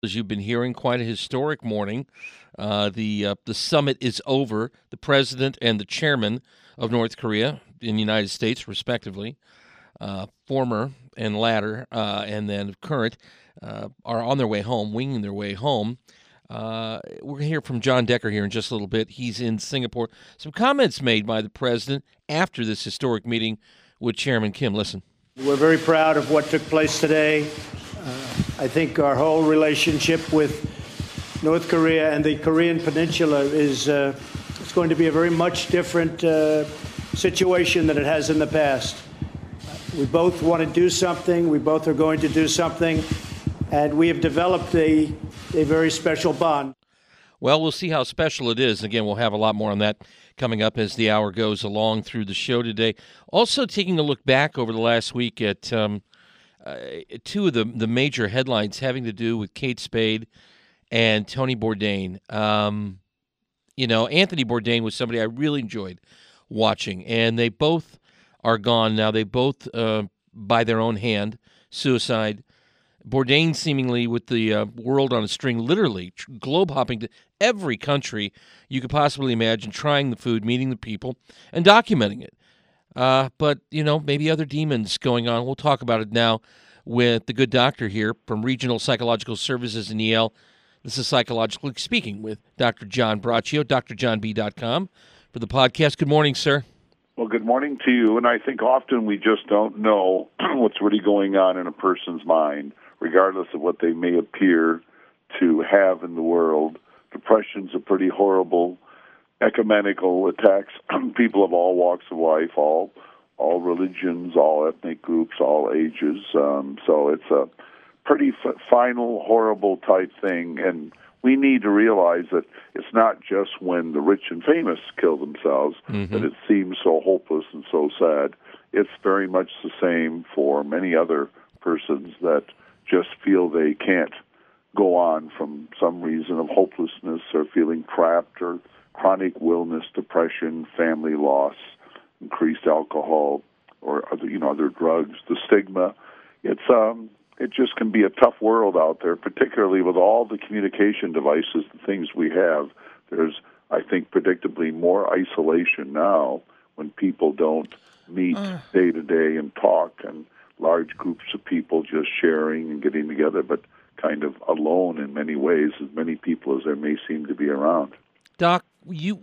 As you've been hearing, quite a historic morning. The summit is over. The president and the chairman of North Korea in the United States, respectively, former and latter, and then current, are on their way home, winging their way home. We're going to hear from John Decker here in just a little bit. He's in Singapore. Some comments made by the president after this historic meeting with Chairman Kim. Listen. We're very proud of what took place today. I think our whole relationship with North Korea and the Korean Peninsula is it's going to be a very much different situation than it has in the past. We both want to do something. We both are going to do something. And we have developed a very special bond. Well, we'll see how special it is. Again, we'll have a lot more on that coming up as the hour goes along through the show today. Also, taking a look back over the last week at two of the major headlines having to do with Kate Spade and Tony Bourdain. Anthony Bourdain was somebody I really enjoyed watching, and they both are gone now. They both, by their own hand, suicide. Bourdain seemingly with the world on a string, literally globe hopping to every country you could possibly imagine, trying the food, meeting the people, and documenting it. But, maybe other demons going on. We'll talk about it now with the good doctor here from Regional Psychological Services in Yale. This is Psychologically Speaking with Dr. John Braccio, drjohnb.com for the podcast. Good morning, sir. Well, good morning to you. And I think often we just don't know what's really going on in a person's mind, regardless of what they may appear to have in the world. Depression's a pretty horrible ecumenical attacks people of all walks of life, all religions, all ethnic groups, all ages. So it's a pretty final, horrible type thing. And we need to realize that it's not just when the rich and famous kill themselves that it seems so hopeless and so sad. It's very much the same for many other persons that just feel they can't go on from some reason of hopelessness or feeling trapped or chronic illness, depression, family loss, increased alcohol, or other drugs. The stigma, it just can be a tough world out there, particularly with all the communication devices, the things we have. There's, I think, predictably more isolation now when people don't meet day to day and talk, and large groups of people just sharing and getting together, but kind of alone in many ways, as many people as there may seem to be around. Doc, you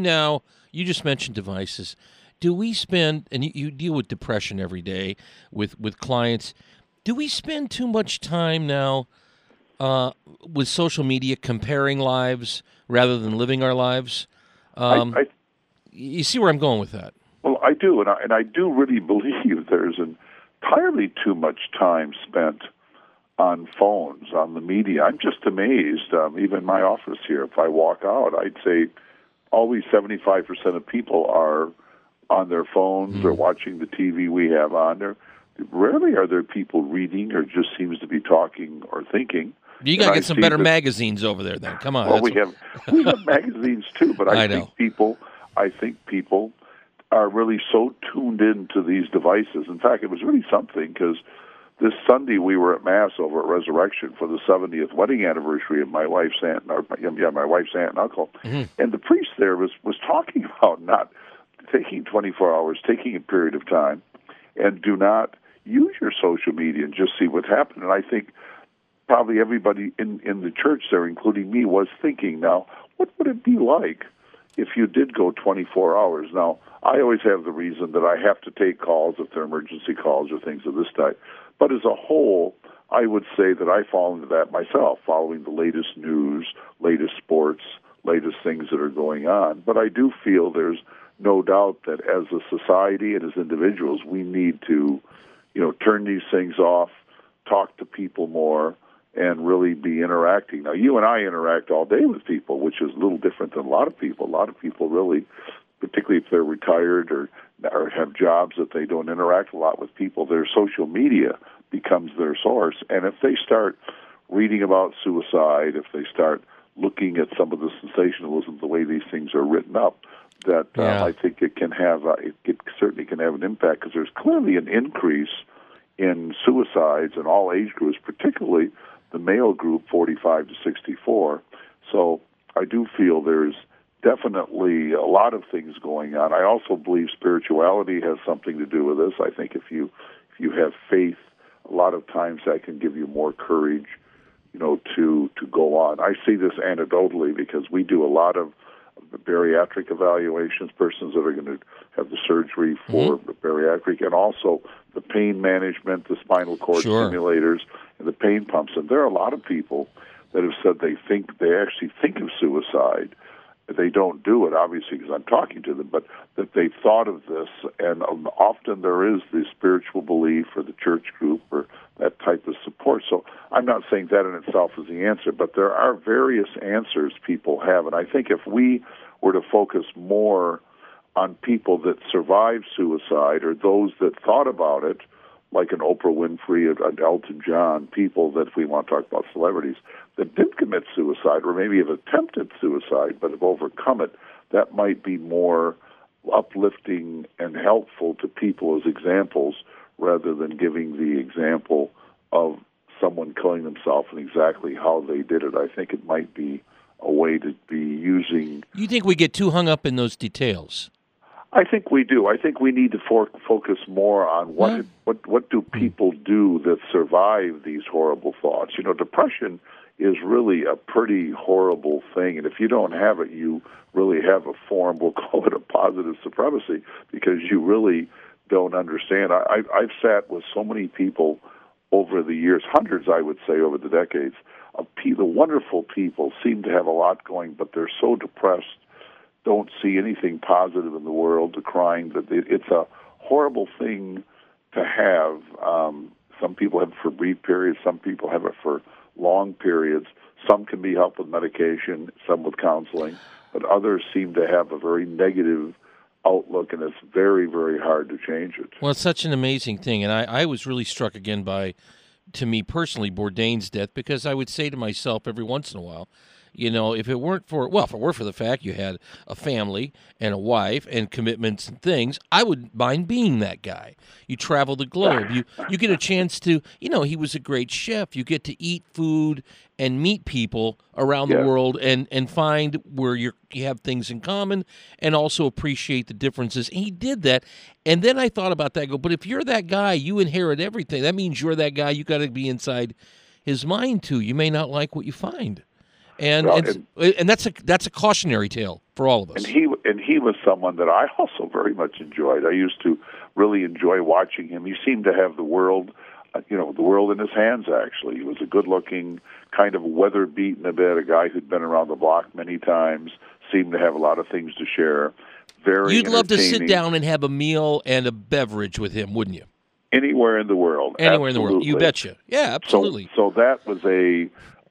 just mentioned devices. Do we spend, and you deal with depression every day with clients, do we spend too much time now with social media comparing lives rather than living our lives? You see where I'm going with that? Well, I do, and I do really believe there's entirely too much time spent on phones, on the media. I'm just amazed. Even my office here, if I walk out, I'd say always 75% of people are on their phones or watching the TV we have on there. Rarely are there people reading or just seems to be talking or thinking. You got to get some better magazines over there then. Come on. Well, we have magazines too, but I think people are really so tuned into these devices. In fact, it was really something because this Sunday we were at Mass over at Resurrection for the 70th wedding anniversary of my wife's aunt and uncle. And the priest there was talking about not taking 24 hours, taking a period of time, and do not use your social media and just see what's happening. And I think probably everybody in the church there, including me, was thinking, now, what would it be like if you did go 24 hours? Now, I always have the reason that I have to take calls if they're emergency calls or things of this type. But as a whole, I would say that I fall into that myself, following the latest news, latest sports, latest things that are going on. But I do feel there's no doubt that as a society and as individuals, we need to, turn these things off, talk to people more, and really be interacting. Now, you and I interact all day with people, which is a little different than a lot of people. A lot of people really, particularly if they're retired or have jobs that they don't interact a lot with people, their social media becomes their source. And if they start reading about suicide, if they start looking at some of the sensationalism, the way these things are written up, that I think it can have, it certainly can have an impact, because there's clearly an increase in suicides in all age groups, particularly the male group 45 to 64. So I do feel there's definitely a lot of things going on. I also believe spirituality has something to do with this. I think if you have faith, a lot of times that can give you more courage, to go on. I see this anecdotally because we do a lot of bariatric evaluations, persons that are going to have the surgery for bariatric, and also the pain management, the spinal cord stimulators, and the pain pumps. And there are a lot of people that have said they actually think of suicide. They don't do it, obviously, because I'm talking to them, but that they've thought of this, and often there is the spiritual belief or the church group or that type of support. So I'm not saying that in itself is the answer, but there are various answers people have, and I think if we were to focus more on people that survived suicide or those that thought about it, like an Oprah Winfrey, an Elton John, people that, if we want to talk about celebrities, that did commit suicide or maybe have attempted suicide but have overcome it, that might be more uplifting and helpful to people as examples rather than giving the example of someone killing themselves and exactly how they did it. I think it might be a way to be using... You think we get too hung up in those details? I think we do. I think we need to focus more on what do people do that survive these horrible thoughts. Depression is really a pretty horrible thing, and if you don't have it, you really have a form, we'll call it a positive supremacy, because you really don't understand. I've sat with so many people over the years, hundreds, I would say, over the decades, of the wonderful people seem to have a lot going, but they're so depressed, don't see anything positive in the world, decrying that it's a horrible thing to have. Some people have it for brief periods, some people have it for long periods. Some can be helped with medication, some with counseling, but others seem to have a very negative outlook, and it's very, very hard to change it. Well, it's such an amazing thing, and I was really struck again by, to me personally, Bourdain's death, because I would say to myself every once in a while, if it weren't for the fact you had a family and a wife and commitments and things, I wouldn't mind being that guy. You travel the globe. You get a chance to, he was a great chef. You get to eat food and meet people around the world and find where you have things in common and also appreciate the differences. And he did that. And then I thought about that. But if you're that guy, you inherit everything. That means you're that guy. You got to be inside his mind too. You may not like what you find. And that's a cautionary tale for all of us. And he was someone that I also very much enjoyed. I used to really enjoy watching him. He seemed to have the world in his hands. Actually, he was a good-looking, kind of weather-beaten a bit, a guy who'd been around the block many times. Seemed to have a lot of things to share. Very. You'd love to sit down and have a meal and a beverage with him, wouldn't you? Anywhere in the world. Anywhere in the world. You betcha. Yeah, absolutely. So that was and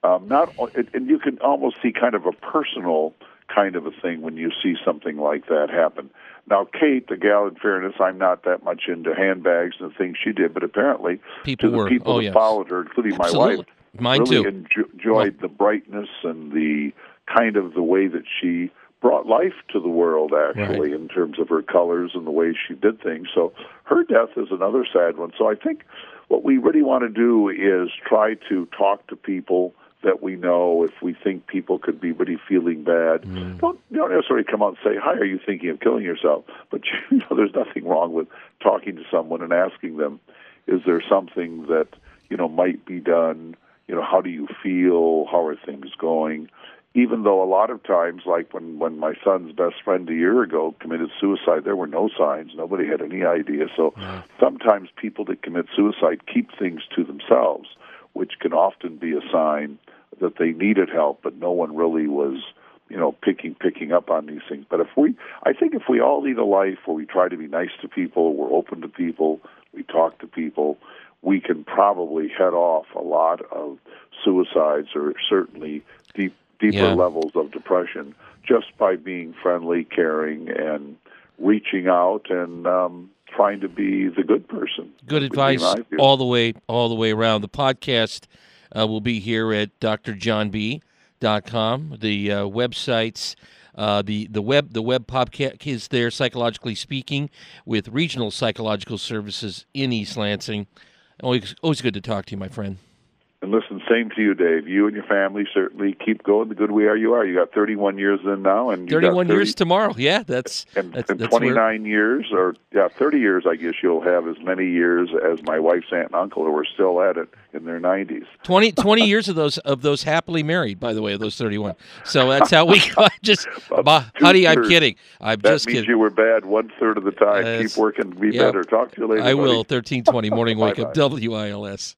you can almost see kind of a personal kind of a thing when you see something like that happen. Now, Kate, the gal, in fairness, I'm not that much into handbags and the things she did, but apparently people that followed her, including my wife, Mine really too. enjoyed the brightness and the kind of the way that she brought life to the world, actually, in terms of her colors and the way she did things. So her death is another sad one. So I think what we really want to do is try to talk to people that we know. If we think people could be really feeling bad, don't necessarily come out and say, "Hi, are you thinking of killing yourself?" But there's nothing wrong with talking to someone and asking them, "Is there something that might be done? How do you feel? How are things going?" Even though a lot of times, like when my son's best friend a year ago committed suicide, there were no signs. Nobody had any idea. So sometimes people that commit suicide keep things to themselves, which can often be a sign that they needed help, but no one really was, picking up on these things. But I think if we all lead a life where we try to be nice to people, we're open to people, we talk to people, we can probably head off a lot of suicides or certainly deeper levels of depression just by being friendly, caring, and reaching out and trying to be the good person. Good advice all the way around. The podcast will be here at drjohnb.com. The websites, the web podcast is there, Psychologically Speaking, with Regional Psychological Services in East Lansing. Always good to talk to you, my friend. And listen, same to you, Dave. You and your family certainly keep going the good way you are. You got 31 years in now, and 31 years tomorrow. Yeah, that's that's 29 years, or 30 years. I guess you'll have as many years as my wife's aunt and uncle, who are still at it in their 90s. 20 years of those happily married. By the way, of those 31. So that's how we just. Honey, I'm kidding. I'm just kidding. That means you were bad 1/3 of the time. Keep working. Be better. Talk to you later. I will. 1320 Morning Wake Up. WILS.